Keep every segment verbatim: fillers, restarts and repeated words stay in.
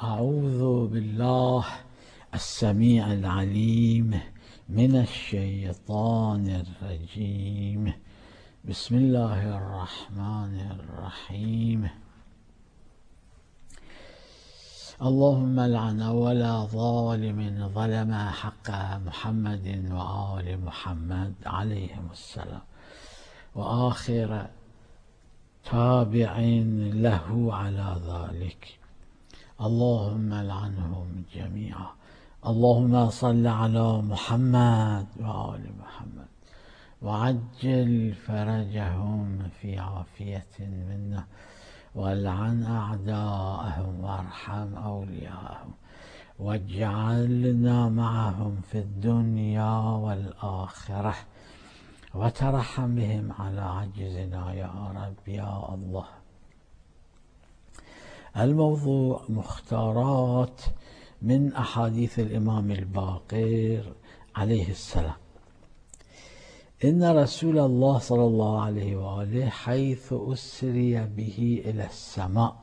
أعوذ بالله السميع العليم من الشيطان الرجيم. بسم الله الرحمن الرحيم. اللهم لعن أول ظالم ظلم حق محمد وآل محمد عليهم السلام، وآخر تابع له على ذلك، اللهم لعنهم جميعا. اللهم صل على محمد وآل محمد وعجل فرجهم في عافية منا، والعن أعداءهم وارحم أولياءهم، واجعلنا معهم في الدنيا والآخرة، وترحم بهم على عجزنا يا رب يا الله. الموضوع مختارات من أحاديث الإمام الباقر عليه السلام. إن رسول الله صلى الله عليه وآله حيث أسري به إلى السماء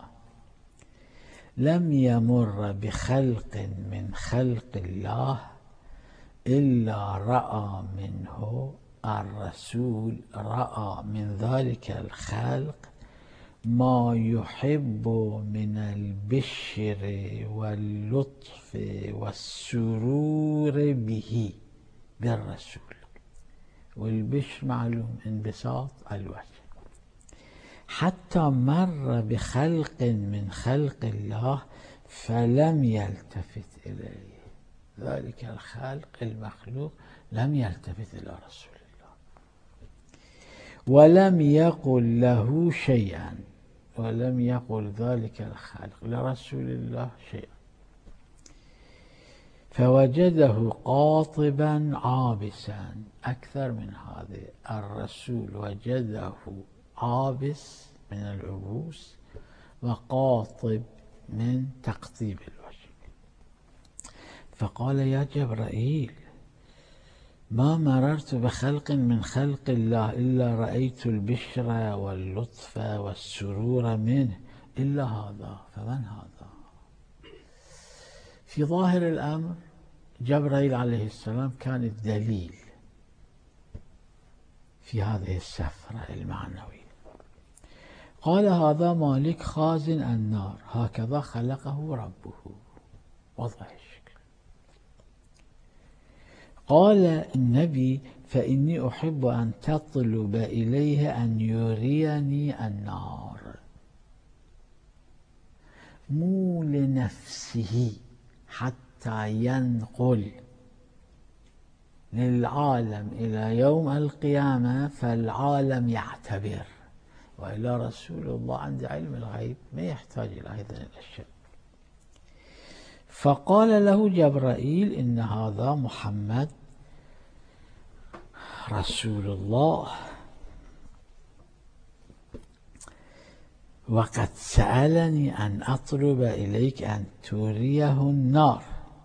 لم يمر بخلق من خلق الله إلا رأى منه الرسول رأى من ذلك الخلق ما يحب من البشر واللطف والسرور به بالرسول. والبشر معلوم انبساط الوجه. حتى مر بخلق من خلق الله فلم يلتفت إليه، ذلك الخلق المخلوق لم يلتفت إلى رسول الله، ولم يقل له شيئا، ولم يقل ذلك الخالق لرسول الله شيئا، فوجده قاطبا عابسا. أكثر من هذا، الرسول وجده عابس من العبوس وقاطب من تقطيب الوجه، فقال يا جبرائيل ما مررت بخلق من خلق الله إلا رأيت البشر واللطف والسرور منه إلا هذا، فمن هذا؟ في ظاهر الأمر جبرائيل عليه السلام كان الدليل في هذه السفرة المعنوية. قال هذا مالك خازن النار، هكذا خلقه ربه، وضع الشكل. قال النبي فإني أحب أن تطلب إليه أن يريني النار، مو لنفسه حتى ينقل للعالم إلى يوم القيامة فالعالم يعتبر، وإلى رسول الله عند علم الغيب ما يحتاج إلى هذه الأشياء. فقال له جبرائيل إن هذا محمد رسول الله، وقد سألني أن أطلب إليك أن تريه النار.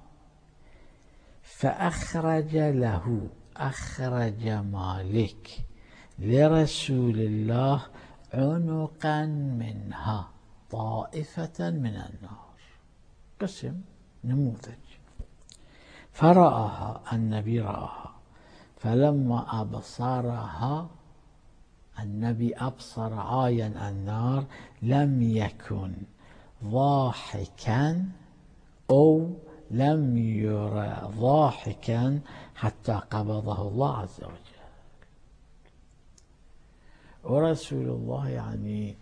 فأخرج له أخرج مالك لرسول الله عنقا منها طائفة من النار، قسم نموذج. فرآها النبي رآها، فلما أبصرها النبي أبصر عاين النار لم يكن ضاحكا أو لم يرى ضاحكا حتى قبضه الله عز وجل. ورسول الله يعني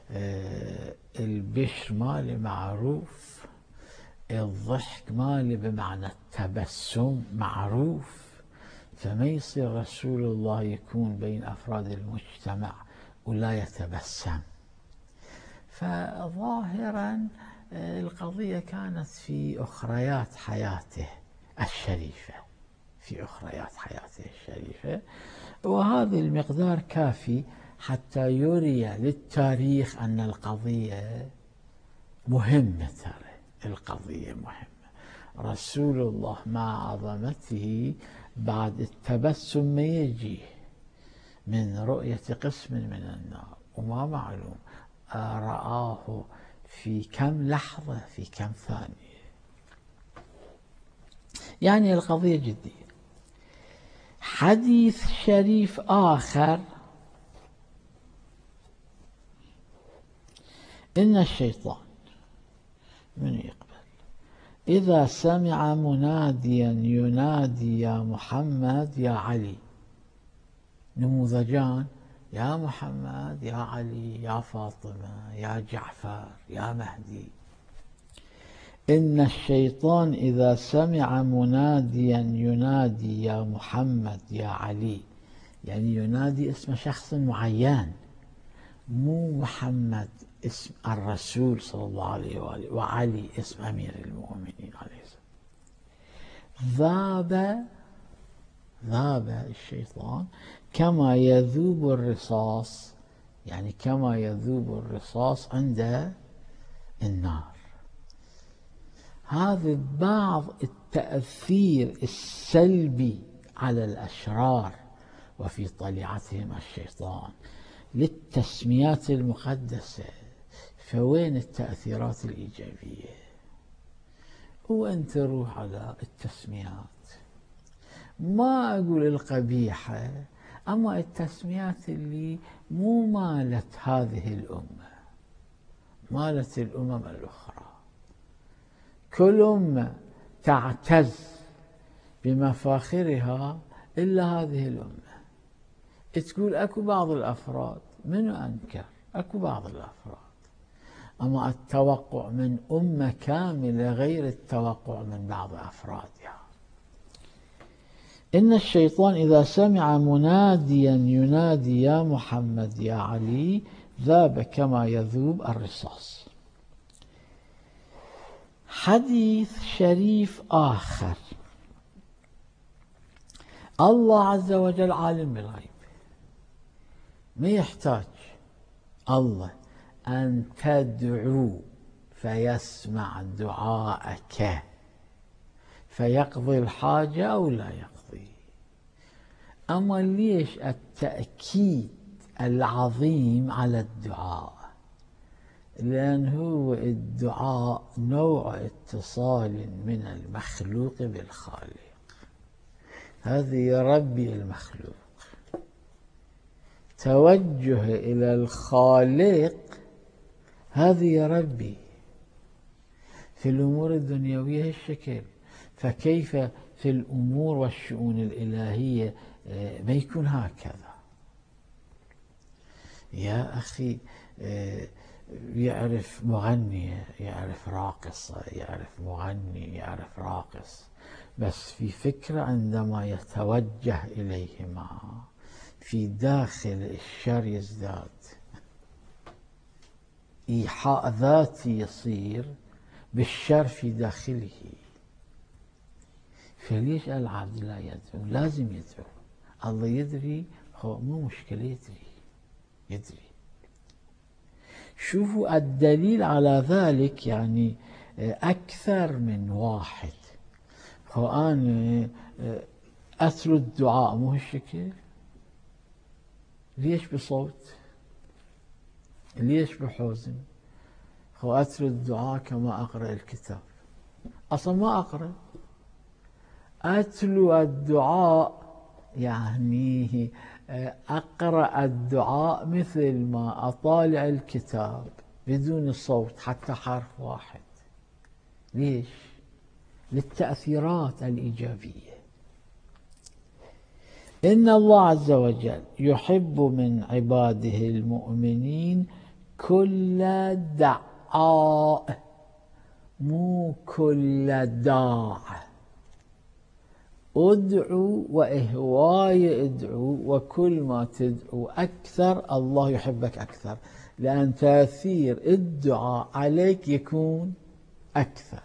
البشر ماله معروف، الضحك ماله بمعنى التبسم معروف، فما يصير رسول الله يكون بين أفراد المجتمع ولا يتبسم. فظاهرا القضية كانت في أخريات حياته الشريفة، في أخريات حياته الشريفة، وهذا المقدار كافي حتى يري للتاريخ أن القضية مهمة. ترى القضية مهمة. رسول الله مع عظمته بعد التبسم ما يجيه من رؤية قسم من النار، وما معلوم رآه في كم لحظة، في كم ثانية. يعني القضية جدية. حديث شريف آخر: إن الشيطان من يقبل إذا سمع مناديا ينادي يا محمد يا علي. نموذجان: يا محمد، يا علي، يا فاطمة، يا جعفر، يا مهدي. إن الشيطان إذا سمع مناديا ينادي يا محمد يا علي، يعني ينادي اسم شخص معين، مو محمد اسم الرسول صلى الله عليه وآله، وعلي اسم أمير المؤمنين عليه السلام. ذاب ذاب الشيطان كما يذوب الرصاص، يعني كما يذوب الرصاص عند النار. هذا بعض التأثير السلبي على الأشرار وفي طليعتهم الشيطان للتسميات المقدسة. فوين التأثيرات الإيجابية؟ وأنت روح على التسميات، ما أقول القبيحة، أما التسميات اللي مو مالت هذه الأمة، مالت الأمم الأخرى. كل أمة تعتز بمفاخرها إلا هذه الأمة. تقول أكو بعض الأفراد، منو أنكر؟ أكو بعض الأفراد، أما التوقع من أمة كاملة غير التوقع من بعض أفرادها. إن الشيطان إذا سمع مناديا ينادي يا محمد يا علي ذاب كما يذوب الرصاص. حديث شريف آخر: الله عز وجل عالم بالغيب، ما يحتاج الله أن تدعو فيسمع دعاءك فيقضي الحاجة أو لا يقضي. أما ليش التأكيد العظيم على الدعاء؟ لأن هو الدعاء نوع اتصال من المخلوق بالخالق. هذه يربي المخلوق، توجه إلى الخالق، هذه يربي. في الأمور الدنيوية الشكل، فكيف في الأمور والشؤون الإلهية ما يكون هكذا؟ يا أخي، يعرف مغنية، يعرف راقصة، يعرف مغني، يعرف راقص، بس في فكرة عندما يتوجه إليهما في داخل الشر يزداد، إيحاء ذاتي يصير بالشر في داخله. فليش العبد لا يدعو؟ لازم يدعو. الله يدري، هو مو مشكلة، يدري يدري. شوفوا الدليل على ذلك، يعني أكثر من واحد. هو أنا أتلو الدعاء مو هالشكل، ليش بصوت؟ ليش بحزن؟ هو أتلو الدعاء كما أقرأ الكتاب. أصلا ما أقرأ، أتلو الدعاء يعني أقرأ الدعاء مثل ما أطالع الكتاب بدون صوت حتى حرف واحد. ليش؟ للتأثيرات الإيجابية. إن الله عز وجل يحب من عباده المؤمنين كل دعاء، مو كل داع. ادعو وإهواي ادعو، وكل ما تدعو أكثر الله يحبك أكثر، لأن تأثير الدعاء عليك يكون أكثر.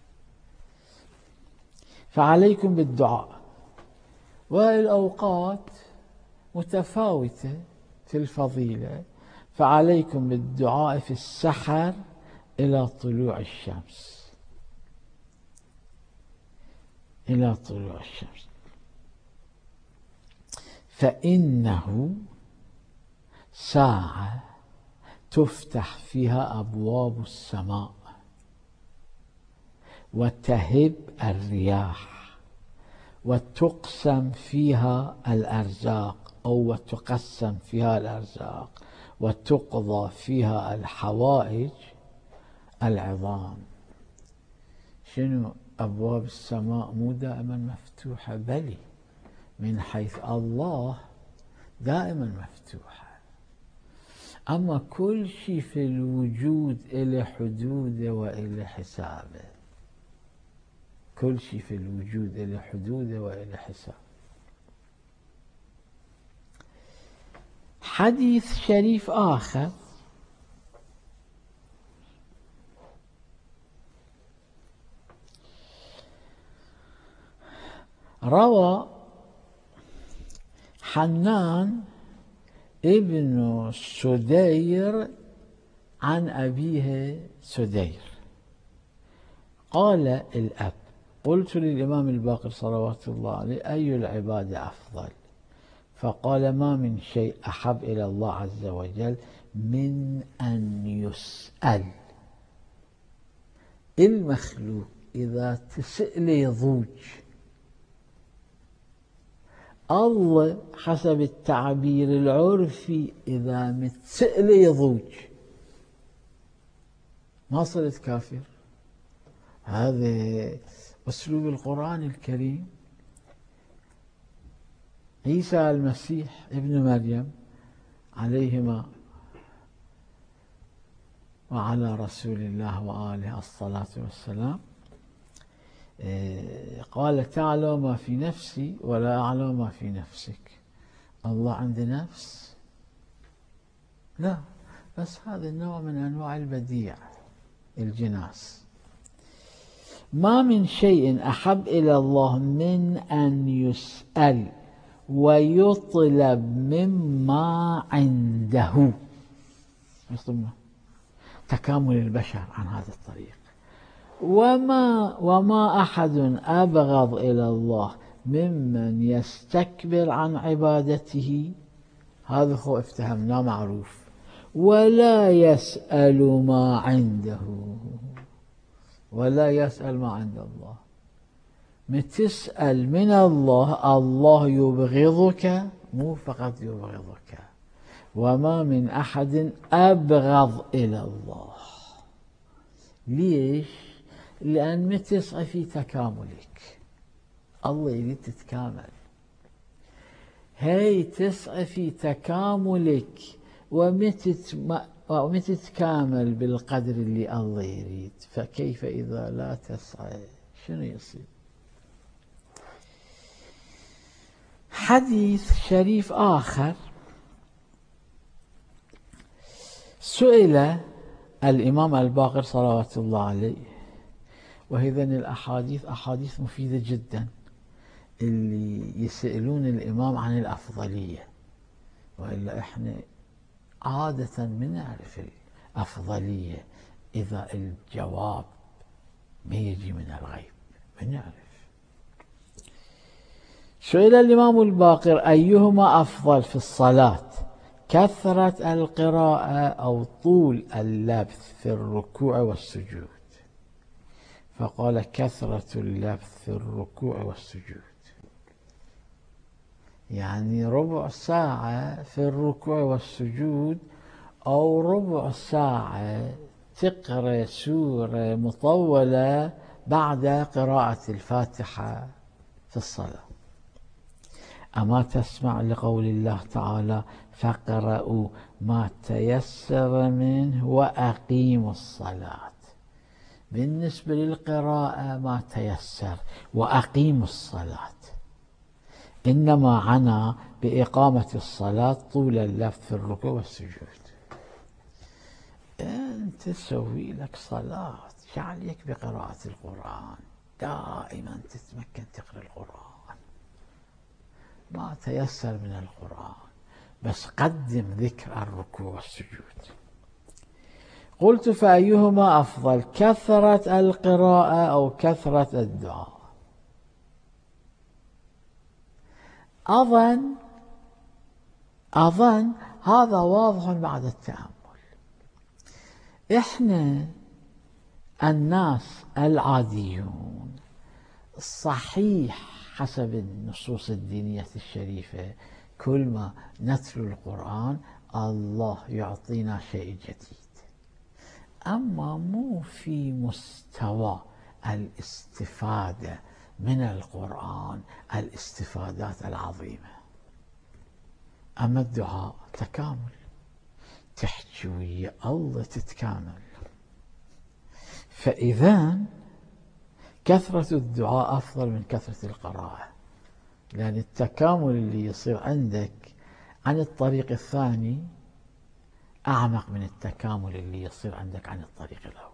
فعليكم بالدعاء، والأوقات متفاوتة في الفضيلة. فعليكم بالدعاء في السحر إلى طلوع الشمس، إلى طلوع الشمس، فإنه ساعة تفتح فيها أبواب السماء وتهب الرياح وتقسم فيها الأرزاق أو وتقسم فيها الأرزاق وتقضى فيها الحوائج العظام. شنو أبواب السماء مو دائما مفتوحة؟ بلي، من حيث الله دائما مفتوحة. أما كل شيء في الوجود إلى حدوده وإلى حسابه، كل شيء في الوجود إلى حدوده وإلى حسابه. حديث شريف آخر روى حنان ابن سدير عن أبيه سدير قال الأب: قلت للإمام الباقر صلوات الله عليه: أي العبادة أفضل؟ فقال: ما من شيء أحب إلى الله عز وجل من أن يسأل. المخلوق إذا تسأل يضوج، الله حسب التعبير العرفي إذا متسأل يضوج، ما صرت كافر. هذا أسلوب القرآن الكريم. عيسى المسيح ابن مريم عليهما وعلى رسول الله وآله الصلاة والسلام قال: تعلم ما في نفسي ولا أعلم ما في نفسك. الله عنده نفس؟ لا، بس هذا النوع من أنواع البديع، الجناس. ما من شيء أحب إلى الله من أن يسأل ويطلب مما عنده. تكامل البشر عن هذا الطريق. وما وما أحد أبغض إلى الله ممن يستكبر عن عبادته. هذا خو افتهمناه معروف. ولا يسأل ما عنده، ولا يسأل ما عند الله. متسأل من الله، الله يبغضك، مو فقط يبغضك. وما من أحد أبغض إلى الله. ليش؟ لأن متسعى في تكاملك، الله يريد تتكامل. هي تسعى في تكاملك ومتتكامل بالقدر اللي الله يريد. فكيف إذا لا تسعى؟ شنو يصير؟ حديث شريف آخر سئل الإمام الباقر صلوات الله عليه، وهذين الأحاديث أحاديث مفيدة جدا، اللي يسألون الإمام عن الأفضلية. وإلا إحنا عادة ما نعرف الأفضلية إذا الجواب ما يجي من الغيب، ما نعرف. سئل الإمام الباقر: أيهما أفضل في الصلاة، كثرة القراءة أو طول اللبث في الركوع والسجود؟ فقال: كثرة اللبث في الركوع والسجود. يعني ربع ساعة في الركوع والسجود، أو ربع ساعة تقرأ سورة مطولة بعد قراءة الفاتحة في الصلاة. أما تسمع لقول الله تعالى: فاقرأوا ما تيسر منه وأقيموا الصلاة. بالنسبة للقراءة ما تيسر، وأقيموا الصلاة. إنما عنى بإقامة الصلاة طول اللبث في الركوع والسجود. أنت تسوي لك صلاة، شعليك بقراءة القرآن، دائما تتمكن تقرأ القرآن، ما تيسر من القرآن، بس قدم ذكر الركوع والسجود. قلت: فأيهما أفضل، كثرة القراءة أو كثرة الدعاء؟ أظن أظن هذا واضح بعد التأمل. إحنا الناس العاديون صحيح حسب النصوص الدينية الشريفة كل ما نتلو القرآن الله يعطينا شيء جديد، أما مو في مستوى الاستفادة من القرآن الاستفادات العظيمة. أما الدعاء تكامل، تحكي ويا الله تتكامل. فإذا كثرة الدعاء أفضل من كثرة القراءة، لأن التكامل اللي يصير عندك عن الطريق الثاني أعمق من التكامل اللي يصير عندك عن الطريق الأول.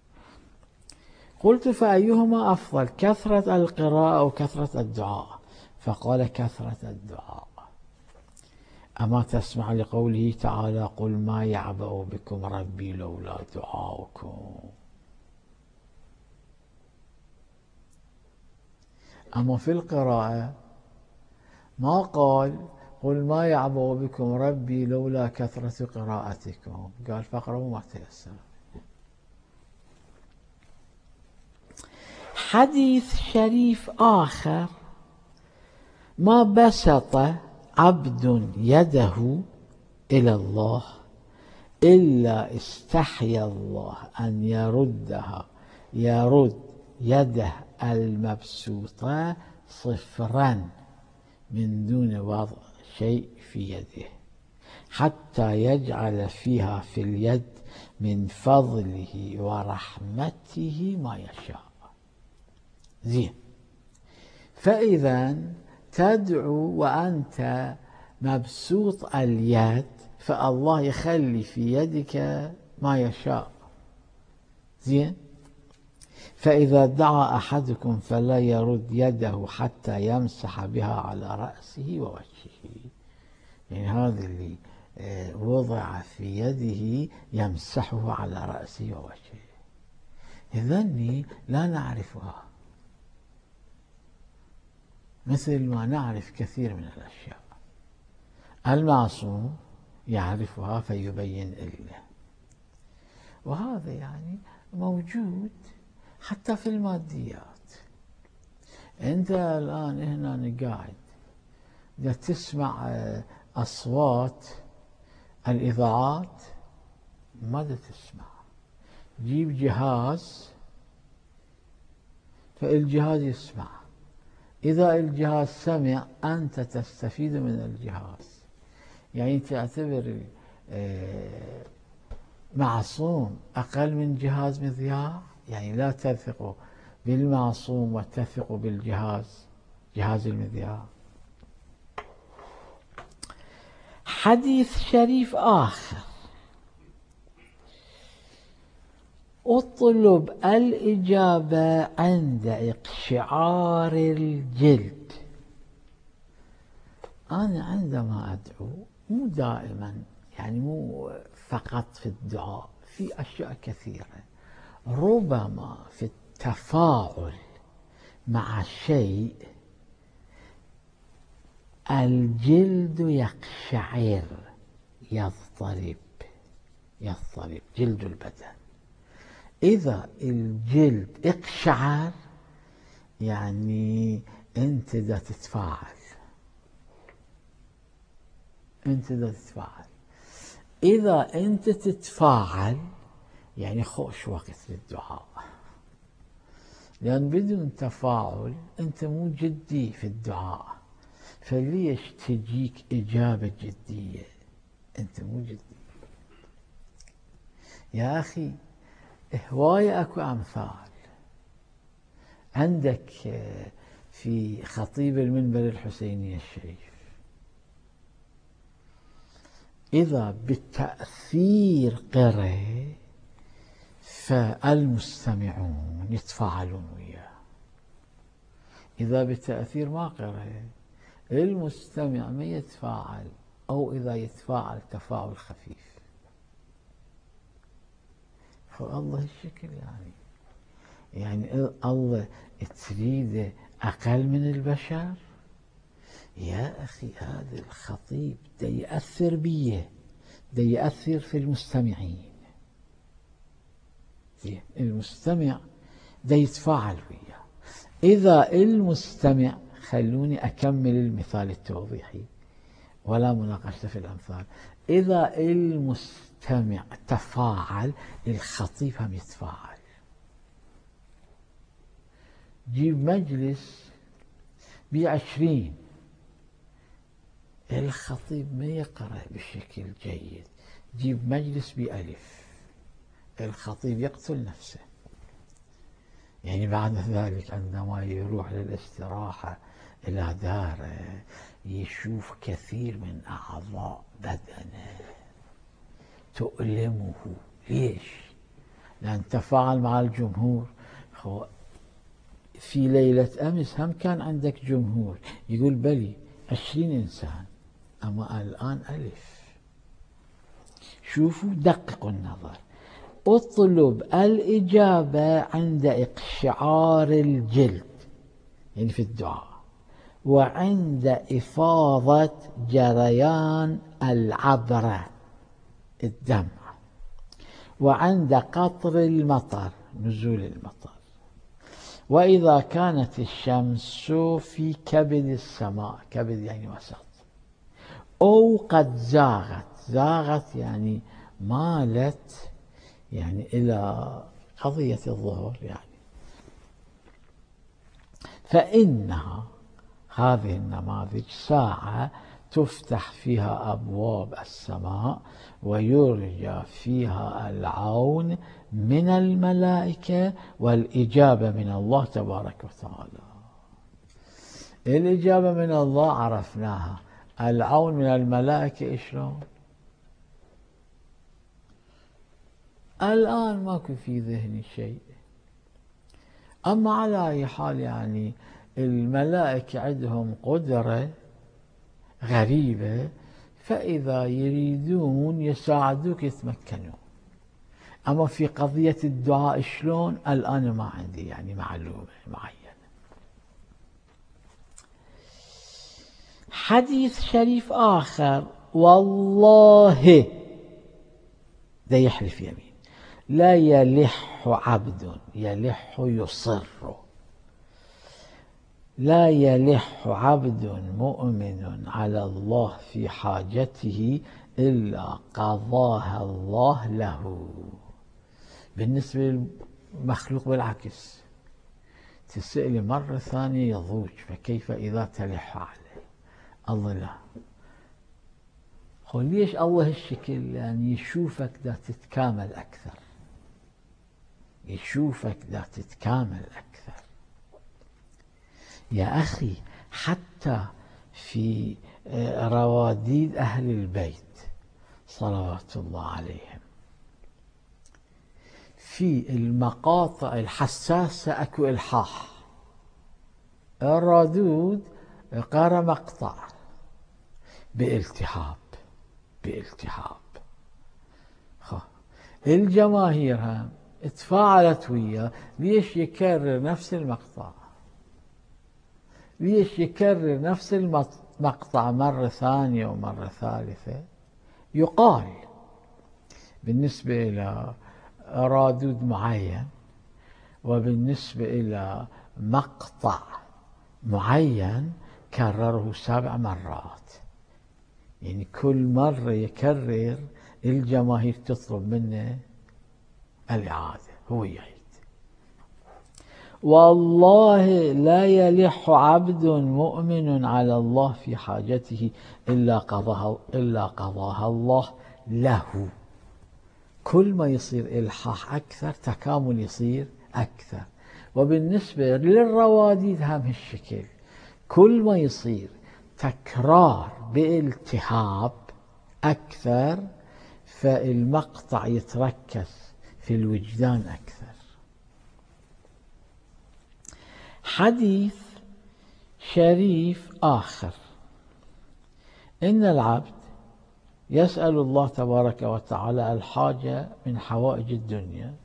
قلت فأيهما أفضل، كثرة القراءة أو كثرة الدعاء؟ فقال كثرة الدعاء. أما تسمع لقوله تعالى قل ما يعبأ بكم ربي لولا دعاؤكم. أما في القراءة ما قال قل ما يعبأ بكم ربي لولا كثرة قراءتكم، قال فاقرأوا ما تيسر. حديث شريف آخر: ما بسط عبد يده إلى الله إلا استحيا الله أن يردها يرد يده المبسوطة صفرا من دون وضع شيء في يده حتى يجعل فيها في اليد من فضله ورحمته ما يشاء. زين، فإذا تدعو وأنت مبسوط اليد فالله يخلي في يدك ما يشاء. زين، فإذا دعا أحدكم فلا يرد يده حتى يمسح بها على رأسه ووجهه، يعني هذا اللي وضع في يده يمسحه على رأسه ووجهه. إذن لا نعرفها مثل ما نعرف كثير من الأشياء. المعصوم يعرفها فيبين له، وهذا يعني موجود حتى في الماديات. أنت الآن هنا قاعد إذا تسمع أصوات الإذاعات ماذا تسمع؟ جيب جهاز فالجهاز يسمع، إذا الجهاز سمع أنت تستفيد من الجهاز. يعني تعتبر معصوم أقل من جهاز مذياع؟ يعني لا تثق بالمعصوم وتثق بالجهاز جهاز المذياع. حديث شريف آخر: اطلب الإجابة عند اقشعار الجلد. أنا عندما أدعو مو دائما، يعني مو فقط في الدعاء، في أشياء كثيرة، ربما في التفاعل مع شيء الجلد يقشعر يضطرب يضطرب جلد البدن. إذا الجلد اقشعر يعني أنت دا تتفاعل أنت دا تتفاعل إذا أنت تتفاعل يعني خوش وقت للدعاء، لأن بدون تفاعل أنت مو جدي في الدعاء، فليش تجيك إجابة جدية؟ أنت مو جدي يا أخي. هواية أكو أمثال عندك في خطيب المنبر الحسيني الشريف، إذا بالتأثير قرأ فالمستمعون يتفاعلون وياه، إذا بالتأثير ما قرأ المستمع ما يتفاعل، أو إذا يتفاعل تفاعل خفيف. فالله الشكل يعني يعني الله تريد أقل من البشر؟ يا أخي هذا الخطيب دا يأثر بيه، دا يأثر في المستمعين. المستمع ده يتفاعل وياه. إذا المستمع، خلوني أكمل المثال التوضيحي ولا مناقشة في الأمثال، إذا المستمع تفاعل الخطيب هم يتفاعل. جيب مجلس بعشرين، الخطيب ما يقرأ بشكل جيد. جيب مجلس بألف، الخطيب يقتل نفسه. يعني بعد ذلك عندما يروح للاستراحة إلى داره يشوف كثير من أعضاء بدنه تؤلمه. ليش؟ لأن تفاعل مع الجمهور. في ليلة أمس هم كان عندك جمهور، يقول بلي عشرين إنسان، أما الآن ألف. شوفوا، دققوا النظر. اطلب الإجابة عند إقشعار الجلد، يعني في الدعاء، وعند إفاضة جريان العبرة الدمع، وعند قطر المطر نزول المطر، وإذا كانت الشمس في كبد السماء، كبد يعني وسط، أو قد زاغت، زاغت يعني مالت يعني إلى قضية الظهور يعني، فإنها هذه النماذج ساعة تفتح فيها أبواب السماء ويرجى فيها العون من الملائكة والإجابة من الله تبارك وتعالى. الإجابة من الله عرفناها، العون من الملائكة إشلون؟ الآن ماكو في ذهني شيء. أما على أي حال يعني الملائكة عندهم قدرة غريبة، فإذا يريدون يساعدوك يتمكنون. أما في قضية الدعاء شلون، الآن ما عندي يعني معلومة معينة. حديث شريف آخر، والله ده يحلف يمين، لا يلح عبد، يلح يصر، لا يلح عبد مؤمن على الله في حاجته إلا قضاها الله له. بالنسبة للمخلوق بالعكس، تسألي مرة ثانية يضوج، فكيف إذا تلح عليه؟ الله لا. قل ليش الله هالشكل؟ يعني يشوفك دا تتكامل أكثر، يشوفك دا تتكامل أكثر. يا أخي حتى في رواديد أهل البيت صلوات الله عليهم، في المقاطع الحساسة أكو إلحاح. الرادود قرأ مقطع بالتهاب بالتهاب، الجماهير هم تفاعلت وياه. ليش يكرر نفس المقطع؟ ليش يكرر نفس المقطع مرة ثانية ومرة ثالثة؟ يقال بالنسبة إلى رادود معين وبالنسبة إلى مقطع معين كرره سبع مرات، يعني كل مرة يكرر الجماهير تطلب منه الإعادة، هو يعيد. والله لا يلح عبد مؤمن على الله في حاجته إلا قضاها إلا قضاها الله له. كل ما يصير إلحاح أكثر تكامل يصير أكثر. وبالنسبة للرواديد هم هالشكل، كل ما يصير تكرار بالتهاب أكثر فالمقطع يتركز في الوجدان أكثر. حديث شريف آخر، إن العبد يسأل الله تبارك وتعالى الحاجة من حوائج الدنيا.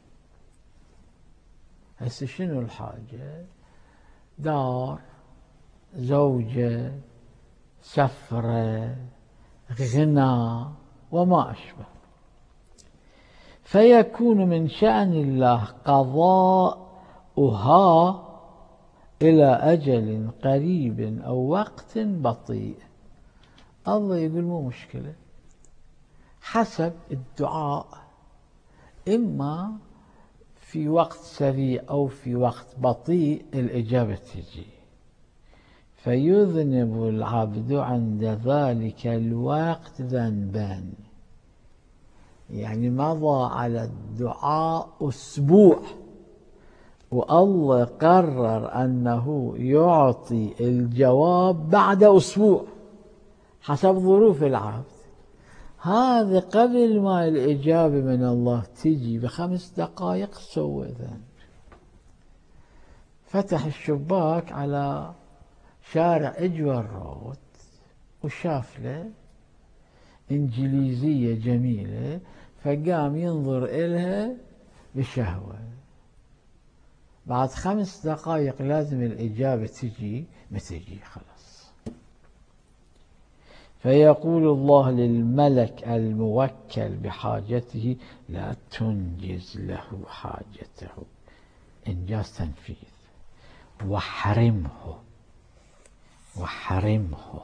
هسه شنو الحاجة؟ دار، زوجة، سفرة، غنى وما أشبه. فيكون من شأن الله قضاؤها إلى أجل قريب أو وقت بطيء. الله يقول مو مشكلة، حسب الدعاء، إما في وقت سريع أو في وقت بطيء الإجابة تجي. فيذنب العبد عند ذلك الوقت ذنبان، يعني مضى على الدعاء أسبوع والله قرر أنه يعطي الجواب بعد أسبوع حسب ظروف العبد. هذا قبل ما الإجابة من الله تجي بخمس دقائق سوى ذنب. فتح الشباك على شارع إجوال رود وشاف له إنجليزية جميلة فقام ينظر إلها بشهوة. بعد خمس دقائق لازم الإجابة تجي، ما تجي خلاص. فيقول الله للملك الموكل بحاجته لا تنجز له حاجته، إنجاز تنفيذ، واحرمه واحرمه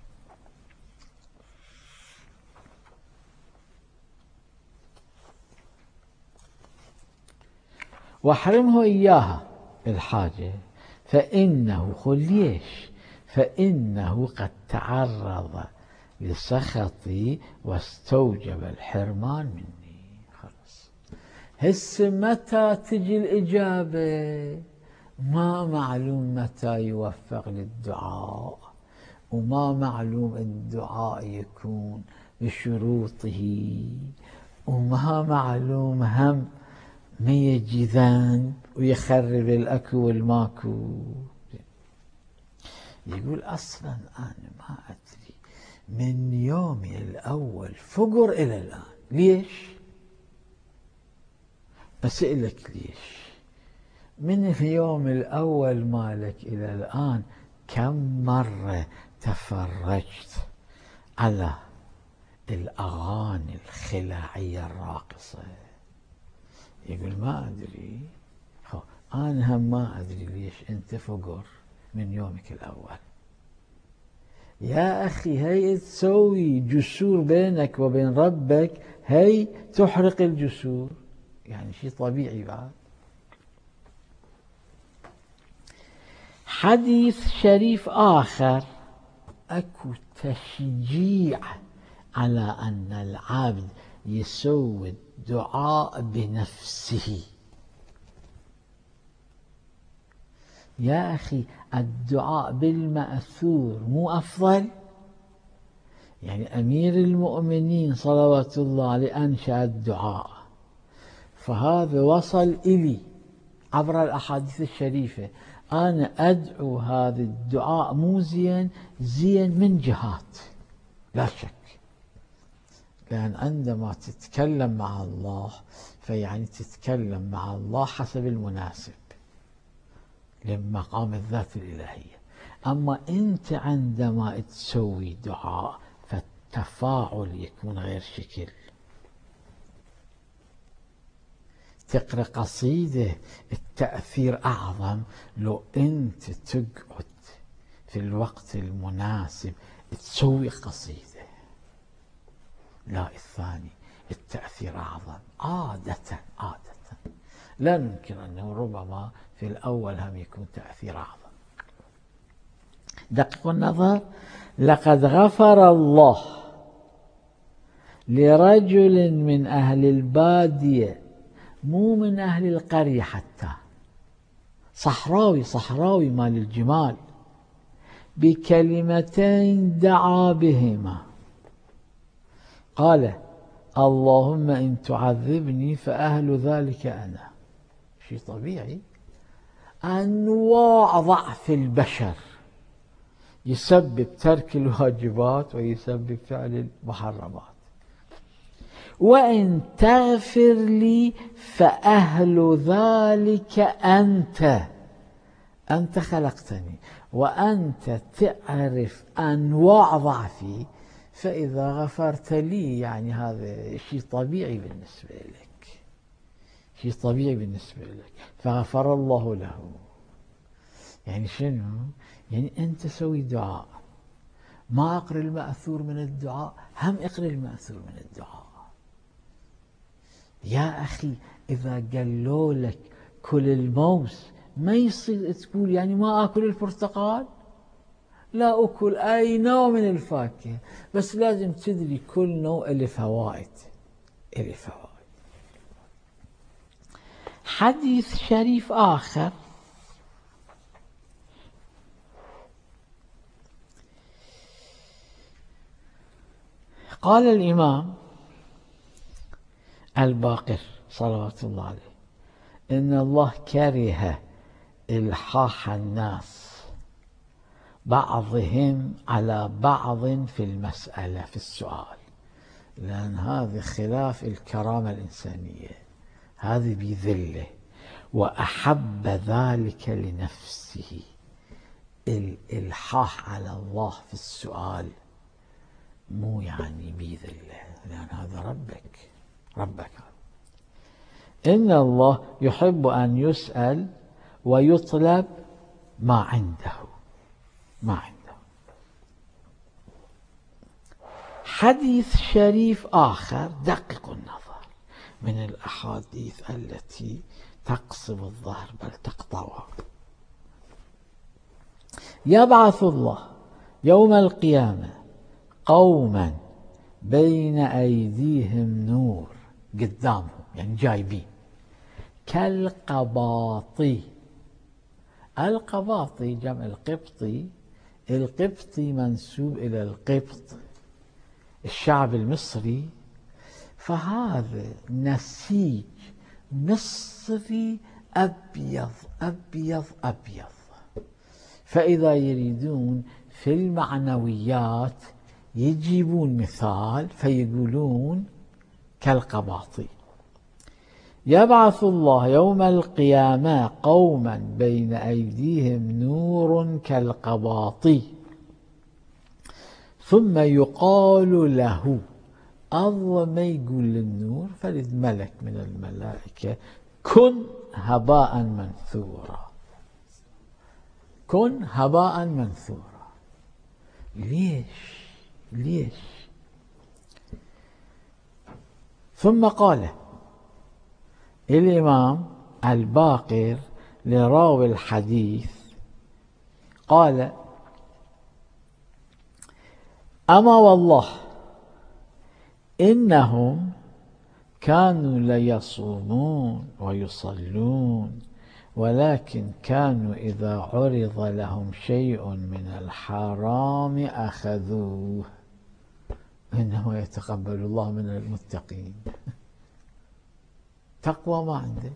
واحرمه إياها الحاجة، فإنه خل ليش؟ فإنه قد تعرض لسخطي واستوجب الحرمان مني. خلاص هسه متى تجي الإجابة؟ ما معلوم متى يوفق للدعاء، وما معلوم الدعاء يكون بشروطه، وما معلوم هم ما يجي ذنب ويخرب الأكو والماكو. يقول أصلا أنا ما أدري من يومي الأول فقر إلى الآن ليش؟ أسألك ليش؟ من اليوم الأول مالك إلى الآن كم مرة تفرجت على الأغاني الخلاعية الراقصة؟ يقول ما أدري. أنا هم ما أدري ليش أنت فقر من يومك الأول. يا أخي هي تسوي جسور بينك وبين ربك، هي تحرق الجسور، يعني شيء طبيعي. بعد حديث شريف آخر أكو تشجيع على أن العبد يسوي الدعاء بنفسه. يا أخي الدعاء بالمأثور مو أفضل؟ يعني أمير المؤمنين صلوات الله عليه أنشأ الدعاء، فهذا وصل إلي عبر الأحاديث الشريفة. أنا أدعو هذا الدعاء مو زين، زين من جهات لا شك، لأن عندما تتكلم مع الله فيعني تتكلم مع الله حسب المناسب لمقام الذات الإلهية. أما أنت عندما تسوي دعاء فالتفاعل يكون غير شكل. تقرأ قصيدة التأثير أعظم لو أنت تقعد في الوقت المناسب تسوي قصيدة. لا الثاني التأثير أعظم عادة. عادة لا ننكر أنه ربما في الأول هم يكون تأثير أعظم. دققوا النظر، لقد غفر الله لرجل من أهل البادية، مو من أهل القرية، حتى صحراوي صحراوي مال الجمال، بكلمتين دعا بهما، قال اللهم إن تعذبني فأهل ذلك أنا. شيء طبيعي، أنواع ضعف البشر يسبب ترك الواجبات ويسبب فعل المحرمات. وإن تغفر لي فأهل ذلك أنت، أنت خلقتني وأنت تعرف أنواع ضعفي، فإذا غفرت لي يعني هذا شيء طبيعي بالنسبة لك. شيء طبيعي بالنسبة لك، فغفر الله له. يعني شنو؟ يعني أنت سوي دعاء، ما أقرأ المأثور من الدعاء، هم اقرأ المأثور من الدعاء. يا أخي إذا قالوا لك كل الموز ما يصير تقول يعني ما أكل البرتقال، لا أكل أي نوع من الفاكهة، بس لازم تدري كل نوع له فوائد، له فوائد. حديث شريف آخر قال الإمام الباقر صلوات الله عليه: إن الله كره إلحاح الناس بعضهم على بعض في المسألة، في السؤال، لأن هذا خلاف الكرامة الإنسانية، هذا بذله، وأحب ذلك لنفسه. الإلحاح على الله في السؤال مو يعني بذله، لأن هذا ربك ربك إن الله يحب أن يسأل ويطلب ما عنده ما عنده. حديث شريف آخر دقق النظر من الأحاديث التي تقصب الظهر بل تقطعها: يبعث الله يوم القيامة قوما بين أيديهم نور، قدامهم يعني جايبين، كالقباطي. القباطي جمع القبطي، القبطي منسوب إلى القبط الشعب المصري، فهذا نسيج مصري أبيض أبيض أبيض. فإذا يريدون في المعنويات يجيبون مثال فيقولون كالقباطي. يبعث الله يوم القيامة قوما بين أيديهم نور كالقباطي، ثم يقال له، الله ما يقول للنور، فرد ملك من الملائكة: كن هباء منثورا، كن هباء منثورا. ليش؟ ليش؟ ثم قال الإمام الباقر لراوي الحديث، قال: أما والله إنهم كانوا ليصومون ويصلون، ولكن كانوا إذا عرض لهم شيء من الحرام أخذوه، إنما يتقبل الله من المتقين. تقوى ما عنده.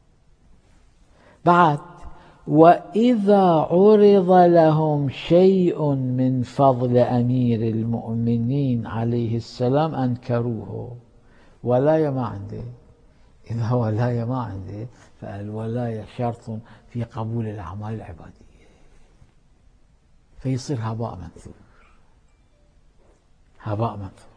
بعد: وإذا عرض لهم شيء من فضل أمير المؤمنين عليه السلام أنكروه. ولاية ما عنده. إذا ولاية ما عنده فالولاية شرط في قبول الأعمال العبادية، فيصير هباء منثور، هباء منثور.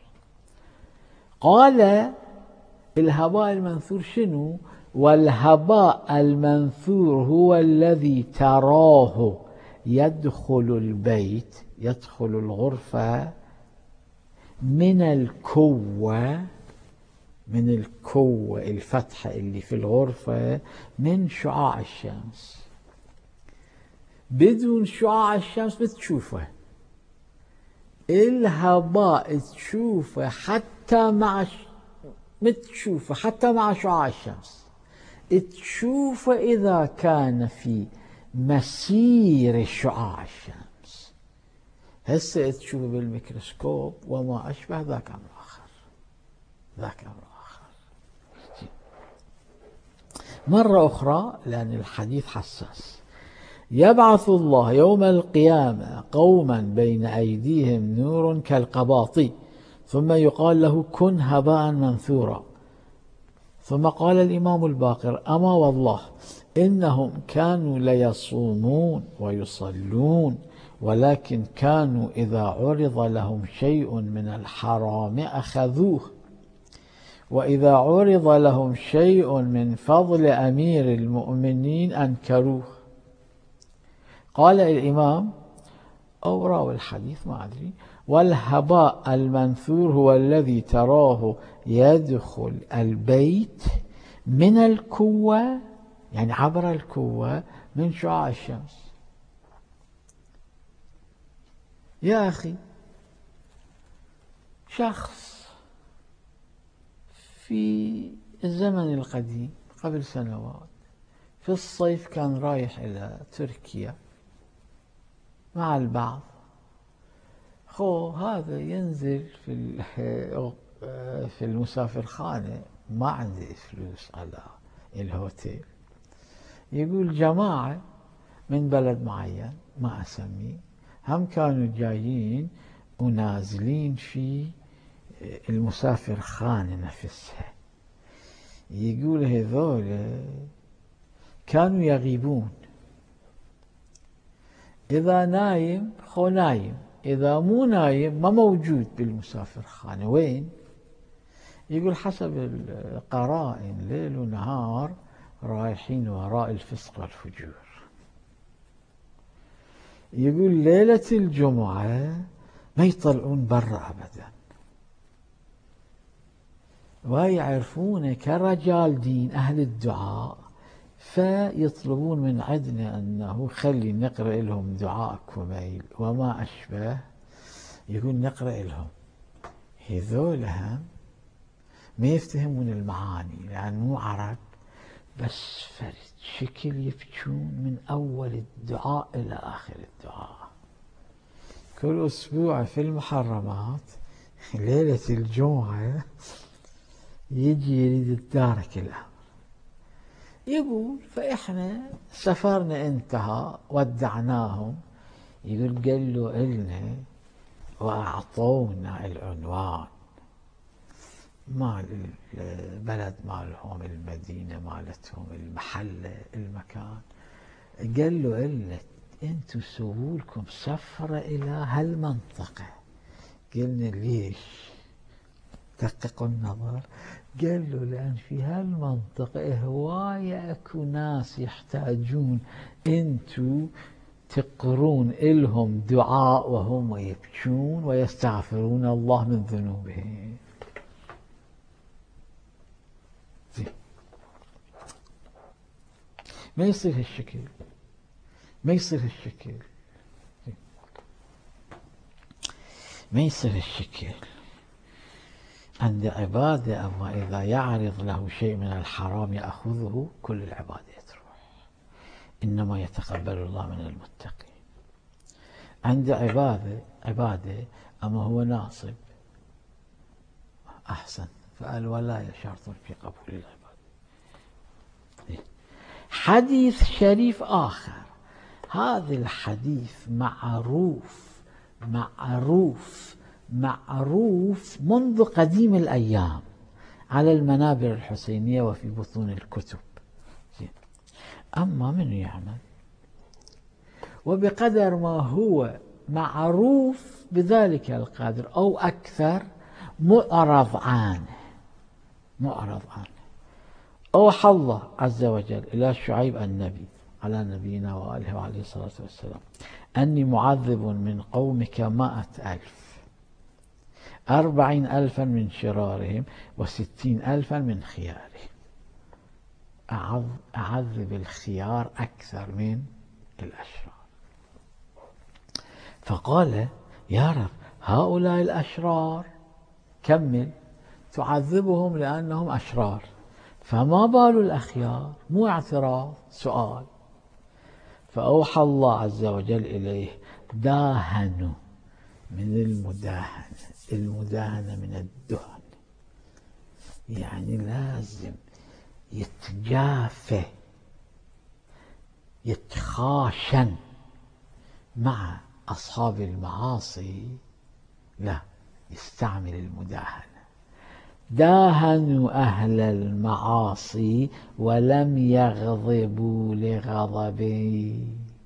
قال: الهباء المنثور شنو؟ والهباء المنثور هو الذي تراه يدخل البيت، يدخل الغرفة من الكوة، من الكوة الفتحة اللي في الغرفة، من شعاع الشمس. بدون شعاع الشمس بتشوفه. الهباء تشوفه حتى مع بتشوفه حتى مع شعاع الشمس، تشوفه إذا كان في مسير شعاع الشمس. هسه تشوفه بالميكروسكوب وما أشبه، ذاك أمر آخر، ذاك أمر آخر. مرة أخرى لأن الحديث حساس: يبعث الله يوم القيامة قوما بين أيديهم نور كالقباطي، ثم يقال له: كن هباء منثورا. ثم قال الإمام الباقر: أما والله إنهم كانوا ليصومون ويصلون، ولكن كانوا إذا عرض لهم شيء من الحرام أخذوه، وإذا عرض لهم شيء من فضل أمير المؤمنين أنكروه. قال الإمام أو راوي الحديث ما أدري: والهباء المنثور هو الذي تراه يدخل البيت من الكوة، يعني عبر الكوة من شعاع الشمس. يا أخي، شخص في الزمن القديم قبل سنوات في الصيف كان رايح إلى تركيا مع البعض، خو هذا ينزل في في المسافر خانة، ما عندي فلوس على الهوتيل. يقول جماعة من بلد معين ما أسميه هم كانوا جايين ونازلين في المسافر خانة نفسها. يقول هذول كانوا يغيبون، إذا نايم خو نايم، إذا مو نايم ما موجود بالمسافر خانة. وين؟ يقول حسب القرائن ليل ونهار رايحين وراء الفسق والفجور. يقول ليلة الجمعة ما يطلعون برا أبدا، ويعرفون كرجال دين أهل الدعاء، فيطلبون من عندنا أنه خلي نقرأ لهم دعاء كميل وما أشبه. يقول نقرأ لهم. هذول هم ما يفتهمون المعاني لأن مو عرب، بس فرد شكل يبكون من أول الدعاء إلى آخر الدعاء. كل أسبوع في المحرمات ليلة الجمعة يجي يريد يتدارك الأمر. يقول فإحنا سفرنا انتهى ودعناهم. يقول قالوا إلنا وأعطونا العنوان مال البلد مالهم، المدينة مالتهم، المحل، المكان. قالوا إلنا انتو سووا لكم سفرة إلى هالمنطقة. قلنا ليش؟ دققوا النظر. قالوا لأن في هالمنطقة هواية أكو ناس يحتاجون انتو تقرون إلهم دعاء وهم يبكون ويستغفرون الله من ذنوبهم. ما يصير هالشكل، ما يصير هالشكل، ما يصير هالشكل عند عبادة. أما إذا يعرض له شيء من الحرام يأخذه كل العبادة تروح. إنما يتقبل الله من المتقين. عند عبادة عبادة أما هو ناصب أحسن، فالولاية شرط في قبول العبادة. حديث شريف آخر، هذا الحديث معروف معروف معروف منذ قديم الأيام على المنابر الحسينية وفي بطون الكتب. أما من يعمل؟ وبقدر ما هو معروف بذلك القدر أو أكثر معرض عنه معرض عنه. أوحى الله عز وجل إلى شعيب النبي على نبينا وآله وعليه الصلاة والسلام أني معذب من قومك مائة ألف، أربعين ألفا من شرارهم وستين ألفا من خيارهم. أعذب الخيار أكثر من الأشرار. فقال يا رب هؤلاء الأشرار كمل تعذبهم لأنهم أشرار، فما بال الأخيار؟ مو اعتراض، سؤال. فأوحى الله عز وجل إليه داهنوا من المداهنة، المداهنة من الدهن، يعني لازم يتجافى يتخاشن مع أصحاب المعاصي، لا يستعمل المداهنة. داهنوا أهل المعاصي ولم يغضبوا لغضبي.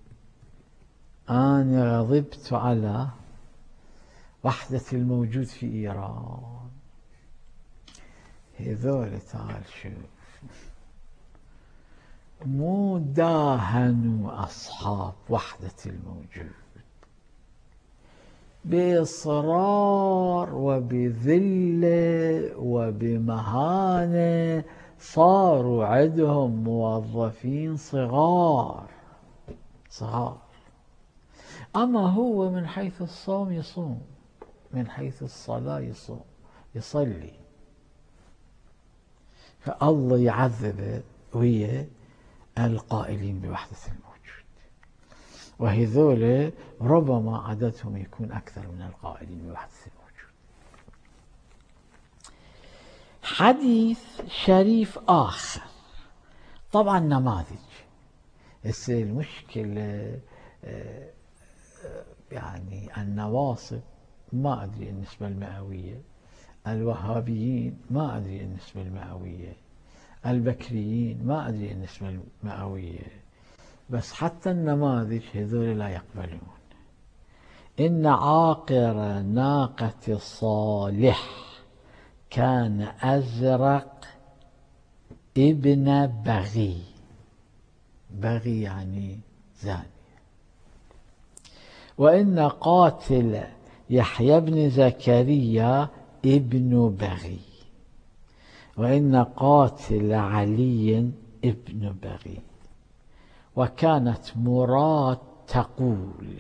أنا غضبت على وحدة الموجود في إيران، هذول تعال شوف مو داهنوا أصحاب وحدة الموجود، بإصرار وبذلة وبمهانة صاروا عندهم موظفين صغار صغار. أما هو من حيث الصوم يصوم، من حيث الصلاة يصوم يصلي، فالله يعذب ويا القائلين بوحدة الموجود، وهذول ربما عددهم يكون أكثر من القائلين بوحدة الموجود. حديث شريف آخر، طبعا نماذج. هسه المشكلة يعني النواصب ما أدري النسبة المئوية، الوهابيين ما أدري النسبة المئوية، البكريين ما أدري النسبة المئوية، بس حتى النماذج هذول لا يقبلون. إن عاقر ناقة صالح كان أزرق ابن بغي، بغي يعني زاني. وإن قاتل يحيى بن زكريا ابن بغي، وإن قاتل علي ابن بغي. وكانت مراد تقول،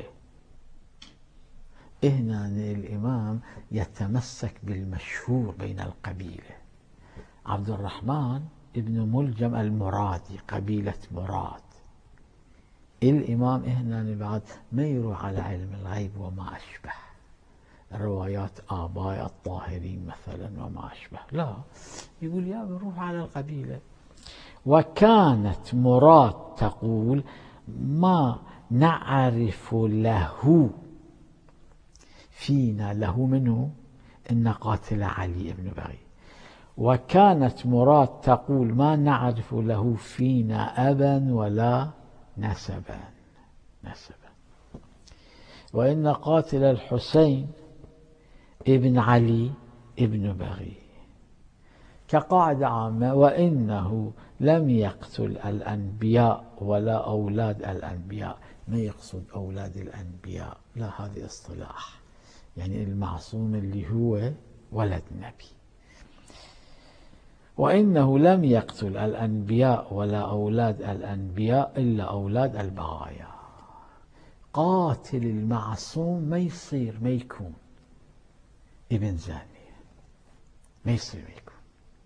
هنا الإمام يتمسك بالمشهور بين القبيلة، عبد الرحمن ابن ملجم المرادي قبيلة مراد. الإمام هنا بعد ما يروح على علم الغيب وما أشبه روايات آباء الطاهرين مثلا وما أشبه، لا، يقول يا بروح على القبيلة. وكانت مراد تقول ما نعرف له فينا، له منه إن قاتل علي بن بغي. وكانت مراد تقول ما نعرف له فينا أبا ولا نسبا نسبا. وإن قاتل الحسين ابن علي ابن بغي. كقاعدة عامة، وإنه لم يقتل الأنبياء ولا أولاد الأنبياء، ما يقصد أولاد الأنبياء، لا، هذه اصطلاح، يعني المعصوم اللي هو ولد نبي. وإنه لم يقتل الأنبياء ولا أولاد الأنبياء إلا أولاد البغايا. قاتل المعصوم ما يصير ما يكون ابن زانية، ما يصير ما يكون.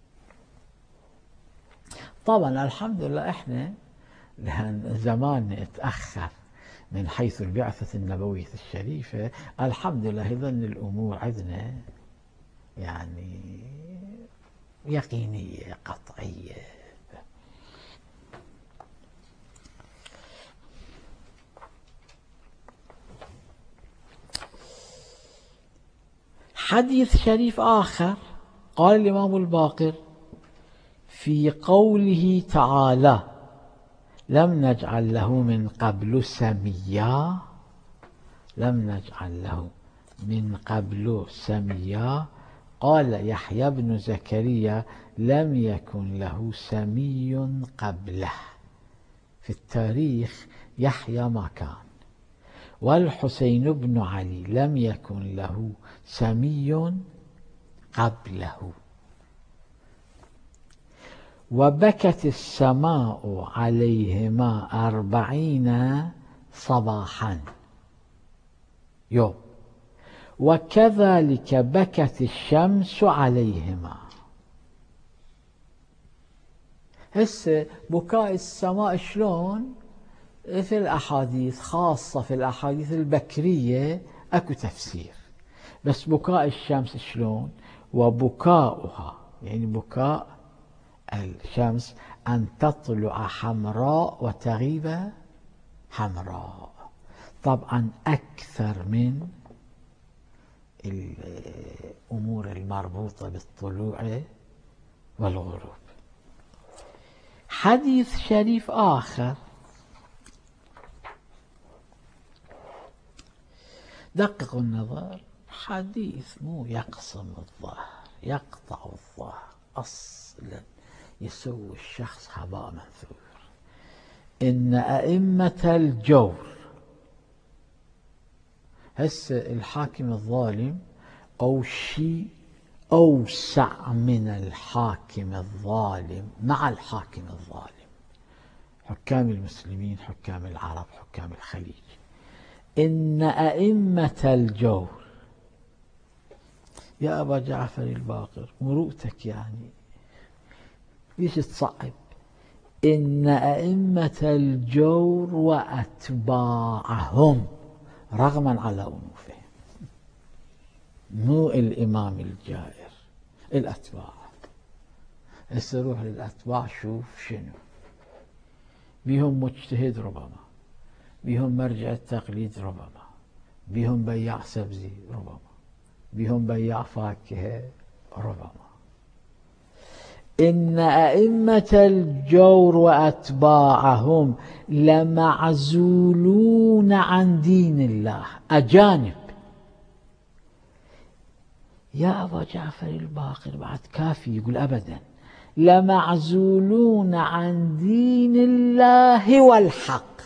طبعا الحمد لله احنا لأن زماننا اتأخر من حيث البعثة النبوية الشريفة، الحمد لله إذن الأمور عندنا يعني يقينية قطعية. حديث شريف آخر، قال الإمام الباقر في قوله تعالى لم نجعل له من قبل سميا، لم نجعل له من قبل سميا، قال يحيى بن زكريا لم يكن له سمي قبله. في التاريخ يحيى ما كان. والحسين بن علي لم يكن له سمي قبله. وبكت السماء عليهما أربعين صباحا يوم، وكذلك بكت الشمس عليهما. هسه بكاء السماء شلون؟ في الأحاديث، خاصة في الأحاديث البكرية أكو تفسير، بس بكاء الشمس شلون؟ وبكاؤها يعني بكاء الشمس أن تطلع حمراء وتغيب حمراء، طبعا أكثر من الأمور المربوطة بالطلوع والغروب. حديث شريف آخر، دققوا النظر، حديث مو يقسم الظهر، يقطع الظهر، أصلا يسوي الشخص هباء منثور. إن أئمة الجور، هسه الحاكم الظالم أو شيء أوسع من الحاكم الظالم مع الحاكم الظالم، حكام المسلمين، حكام العرب، حكام الخليج. إن أئمة الجور، يا أبا جعفر الباقر مروءتك يعني ليش تصعب؟ إن أئمة الجور وأتباعهم رغما على أنوفهم، مو الإمام الجائر، الأتباع. هسه روح للأتباع شوف شنو بيهم، مجتهد ربما، بيهم مرجع التقليد ربما، بيهم بياع سبزي ربما، بيهم بياع فاكهة ربما. إن أئمة الجور وأتباعهم لمعزولون عن دين الله، أجانب. يا أبا جعفر الباقر بعد كافي يقول أبدا، لمعزولون عن دين الله والحق.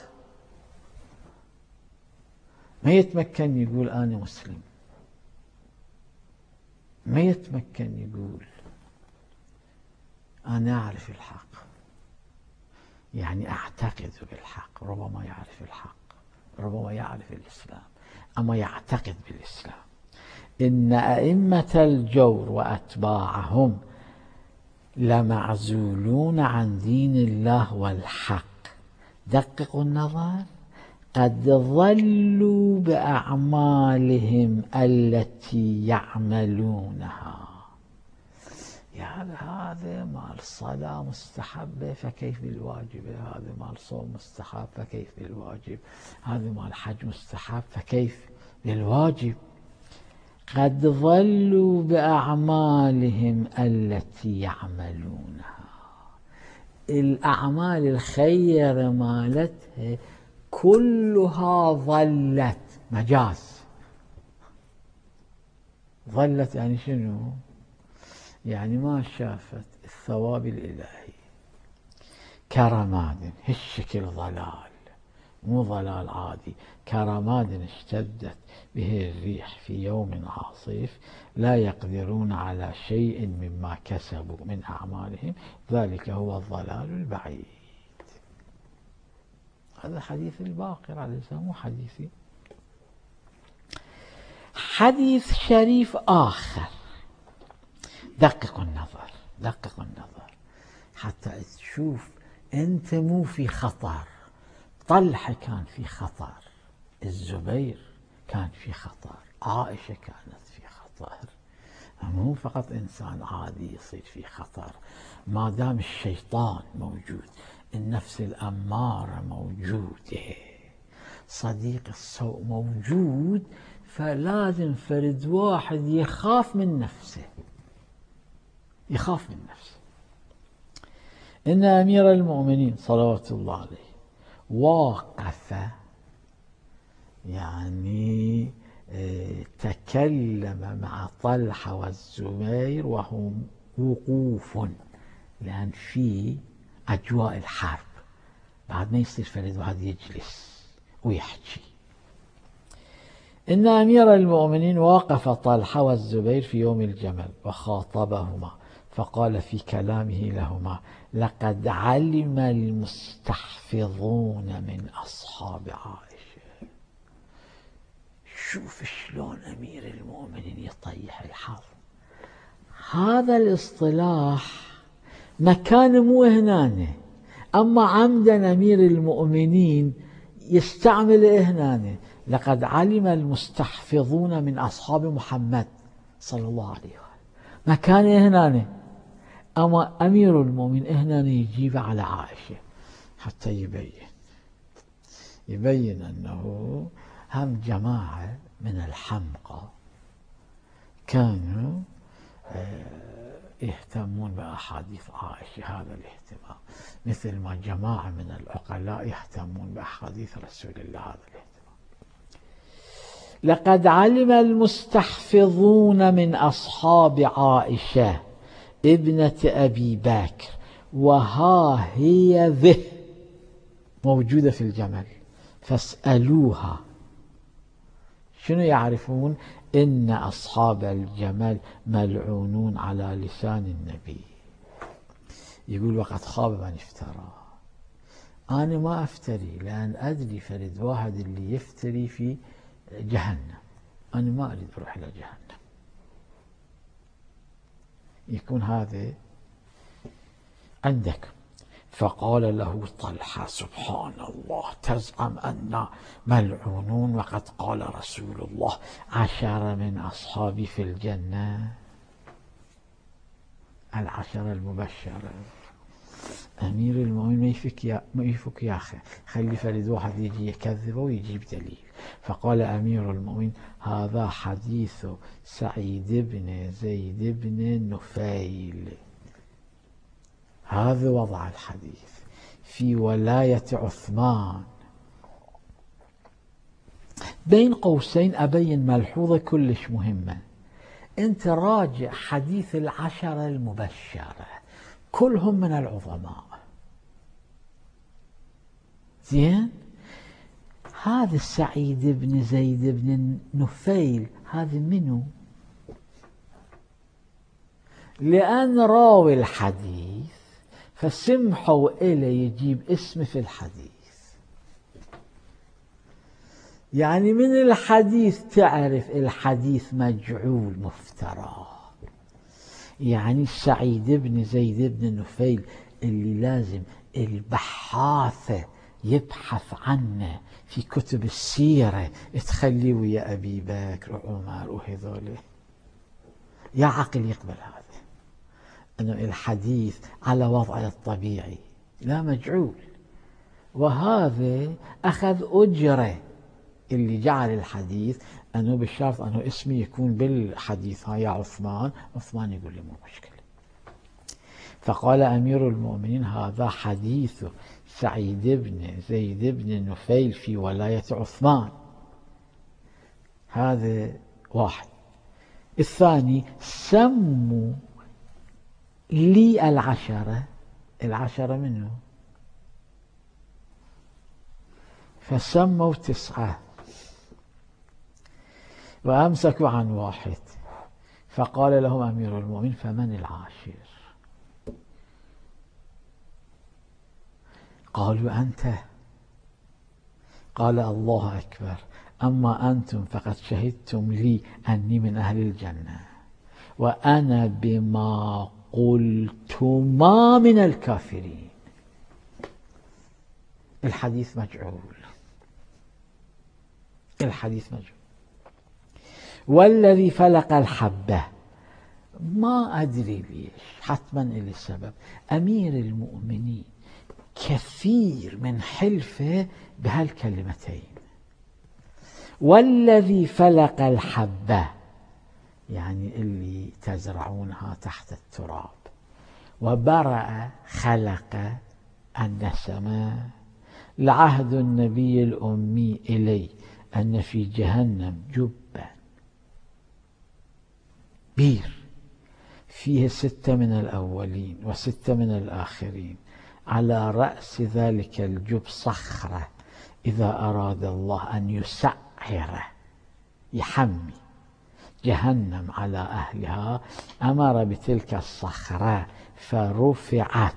ما يتمكن يقول أنا مسلم، ما يتمكن يقول أنا أعرف الحق، يعني أعتقد بالحق. ربما يعرف الحق، ربما يعرف الإسلام، أما يعتقد بالإسلام. إن أئمة الجور وأتباعهم لمعزولون عن دين الله والحق. دققوا النظر، قد ظلوا بأعمالهم التي يعملونها. يعني هذا مال الصلاة مستحبة فكيف بالواجبة، هذا مال صوم مستحب فكيف بالواجب، هذا مال حج مستحب فكيف بالواجب. قد ظلوا بأعمالهم التي يعملونها، الأعمال الخير مالتها كلها ظلت، مجاز. ظلت يعني شنو؟ يعني ما شافت الثواب الإلهي، كرماد، هالشكل ضلال، مو ضلال عادي، كرماد اشتدت به الريح في يوم عاصف، لا يقدرون على شيء مما كسبوا من أعمالهم، ذلك هو الضلال البعيد. هذا حديث الباقر عليه السلام، مو حديثي. حديث شريف آخر، دققوا النظر، دققوا النظر حتى تشوف أنت مو في خطر. طلحة كان في خطر، الزبير كان في خطر، عائشة كانت في خطر. مو فقط إنسان عادي يصير في خطر، ما دام الشيطان موجود، النفس الأمارة موجودة، صديق السوء موجود، فلازم فرد واحد يخاف من نفسه، يخاف من نفسه. إن أمير المؤمنين صلوات الله عليه واقف، يعني تكلم مع طلحة والزبير وهم وقوف، لأن في أجواء الحرب بعد ما يصير فرد واحد يجلس ويحكي. إن أمير المؤمنين واقف طلحة والزبير في يوم الجمل وخاطبهما، فقال في كلامه لهما: لقد علم المستحفظون من أصحاب عائشة. شوف شلون أمير المؤمنين يطيح الحظ. هذا الاصطلاح مكان مو هنا، أما عمدا أمير المؤمنين يستعمل هنا. لقد علم المستحفظون من أصحاب محمد صلى الله عليه وسلم، مكان هنا، أما أمير المؤمنين هنا يجيب على عائشة حتى يبين يبين أنه هم جماعة من الحمقى كانوا يهتمون بأحاديث عائشة هذا الاهتمام، مثل ما جماعة من العقلاء يهتمون بأحاديث رسول الله هذا الاهتمام. لقد علم المستحفظون من أصحاب عائشة ابنة أبي بكر وها هي ذه موجودة في الجمل فاسألوها. شنو يعرفون؟ إن أصحاب الجمل ملعونون على لسان النبي. يقول وقد خاب من افترى. أنا ما أفتري لأن أدري فرد واحد اللي يفتري في جهنم، أنا ما أريد أروح إلى جهنم. يكون هذا عندك. فقال له طلحة سبحان الله تزعم أن ملعونون وقد قال رسول الله عشرة من أصحابي في الجنة، العشرة المبشرة. أمير المؤمنين ما يفك يا ما يفك يا أخي، خلي فرد واحد يجي يكذبه ويجيب دليل. فقال أمير المؤمنين هذا حديث سعيد بن زيد بن نفيل، هذا وضع الحديث في ولاية عثمان. بين قوسين أبين ملحوظة كلش مهمة، أنت راجع حديث العشرة المبشرة كلهم من العظماء، زين؟ هذا السعيد بن زيد بن نفيل هذا منو؟ لأن راوي الحديث فسمحوا إليه يجيب اسمه في الحديث. يعني من الحديث تعرف الحديث مجعول مفترى. يعني سعيد بن زيد بن نفيل اللي لازم البحاثة يبحث عنه في كتب السيرة تخليه ويا أبي بكر وعمر وهذول، يا عقل يقبل هذا أنه الحديث على وضعه الطبيعي لا مجعول. وهذا أخذ أجره اللي جعل الحديث أنه بالشرط أنه اسمي يكون بالحديث. ها يا عثمان، عثمان يقول لي مو مشكلة. فقال أمير المؤمنين هذا حديث سعيد بن زيد بن نفيل في ولاية عثمان. هذا واحد. الثاني سموا لي العشرة، العشرة منه فسموا تسعة وأمسكوا عن واحد. فقال لهم أمير المؤمنين فمن العاشر؟ قالوا أنت. قال الله أكبر، أما أنتم فقد شهدتم لي أني من أهل الجنة وأنا بما قلتما من الكافرين. الحديث مجعول، الحديث مجعول. والذي فلق الحبة ما أدري ليش، حتما إلى السبب. أمير المؤمنين كثير من حلفه بهالكلمتين، والذي فلق الحبة يعني اللي تزرعونها تحت التراب، وبرأ خلق النسمة. لعهد النبي الأمي إلي أن في جهنم جبا بير فيه ستة من الأولين وستة من الآخرين، على رأس ذلك الجب صخرة، إذا أراد الله أن يسعر يحمي جهنم على أهلها أمر بتلك الصخرة فرفعت.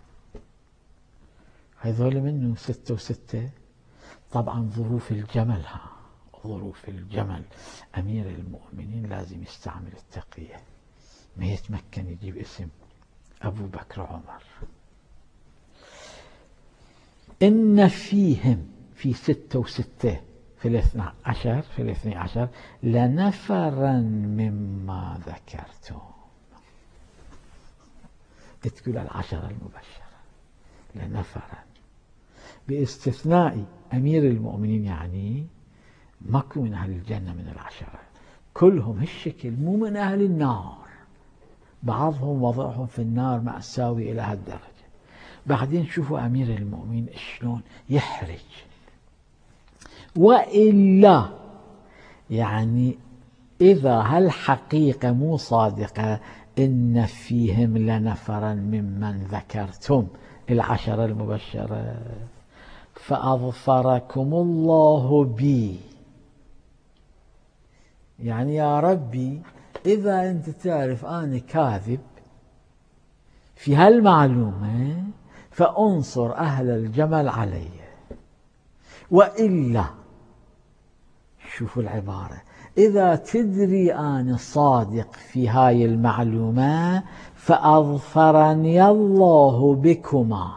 هذول منه ستة وستة. طبعا ظروف الجمل، ها ظروف الجمل أمير المؤمنين لازم يستعمل التقية، ما يتمكن يجيب اسم أبو بكر وعمر. إن فيهم في ستة وستة في الاثنى عشر في الاثنى عشر لنفرا مما ذكرتم. تقول العشرة المبشرة لنفرا باستثناء أمير المؤمنين، يعني ماكو من أهل الجنة من العشرة، كلهم هالشكل، مو من أهل النار. بعضهم وضعهم في النار مأساوي إلى هالدرجة. بعدين شوفوا أمير المؤمنين شلون يحرج. وإلا يعني إذا هالحقيقة مو صادقة إن فيهم لنفرا ممن ذكرتم، العشرة المبشرة، فأظفركم الله بي. يعني يا ربي إذا أنت تعرف أنا كاذب في هالمعلومة فأنصر أهل الجمل علي، وإلا شوفوا العبارة، إذا تدري أنا صادق في هاي المعلومة فأظفرني الله بكما.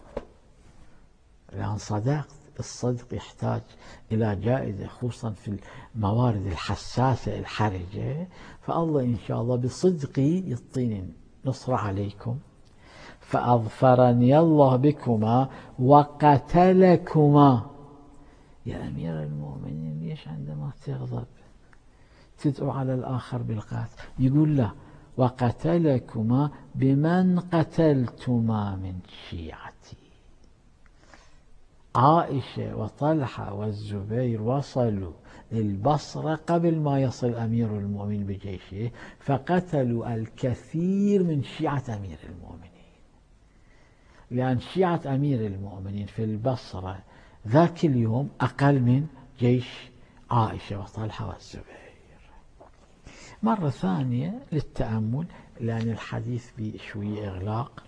لأن صدقت، الصدق يحتاج إلى جائزة خصوصا في الموارد الحساسة الحرجة، فالله إن شاء الله بصدقي يعطيني نصر عليكم. فأظفرني الله بكما وقتلكما. يا أمير المؤمنين ليش عندما تغضب تدعو على الآخر بالقتل؟ يقول له وقتلكما بمن قتلتما من شيعتي. عائشة وطلحة والزبير وصلوا البصرة قبل ما يصل أمير المؤمنين بجيشه، فقتلوا الكثير من شيعة أمير المؤمنين، لأن شيعة أمير المؤمنين في البصرة ذاك اليوم أقل من جيش عائشة وطلحة والزبير. مرة ثانية للتأمل، لأن الحديث بشوية إغلاق،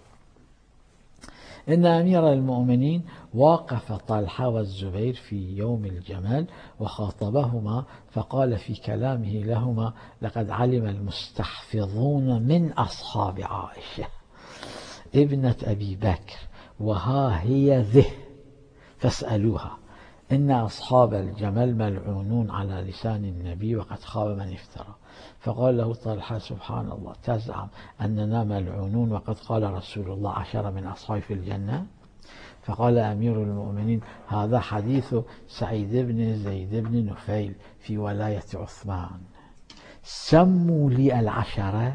إن أمير المؤمنين واقف طلحة والزبير في يوم الجمل وخاطبهما، فقال في كلامه لهما لقد علم المستحفظون من أصحاب عائشة ابنة أبي بكر وها هي ذه فاسألوها، إن أصحاب الجمل ملعونون على لسان النبي وقد خاب من افترى. فقال له طلحة سبحان الله، تزعم أننا ملعونون وقد قال رسول الله عشرة من أصحابي في الجنة؟ فقال أمير المؤمنين هذا حديث سعيد بن زيد بن نفيل في ولاية عثمان، سموا لي العشرة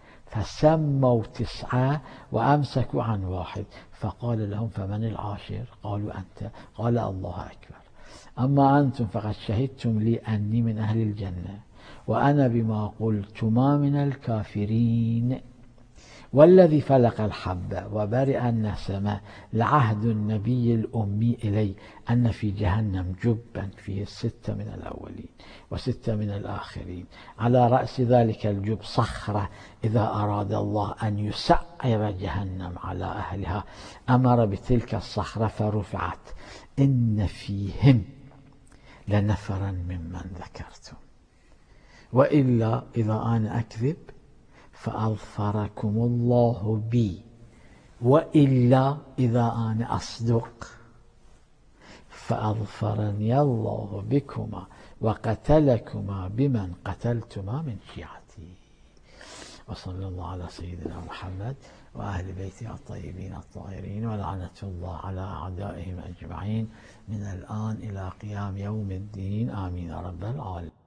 فسموا تسعة وأمسكوا عن واحد، فقال لهم فمن العاشر؟ قالوا أنت. قال الله أكبر، أما أنتم فقد شهدتم لي أني من أهل الجنة وأنا بما قلتما من الكافرين، والذي فلق الحب وبرئ النسمة لعهد النبي الأمي إلي أن في جهنم جبا فيه ستة من الأولين وستة من الآخرين، على رأس ذلك الجب صخرة، إذا أراد الله أن يسعر جهنم على أهلها أمر بتلك الصخرة فرفعت، إن فيهم لنفرا ممن ذكرتم، وإلا إذا أنا أكذب فأظفركم الله بي، وإلا إذا أنا أصدق فأظفرني الله بكما وقتلكما بمن قتلتما من شيعتي. وصلى الله على سيدنا محمد وأهل بيته الطيبين الطاهرين، ولعنة الله على أعدائهم أجمعين من الآن إلى قيام يوم الدين، آمين رب العالمين.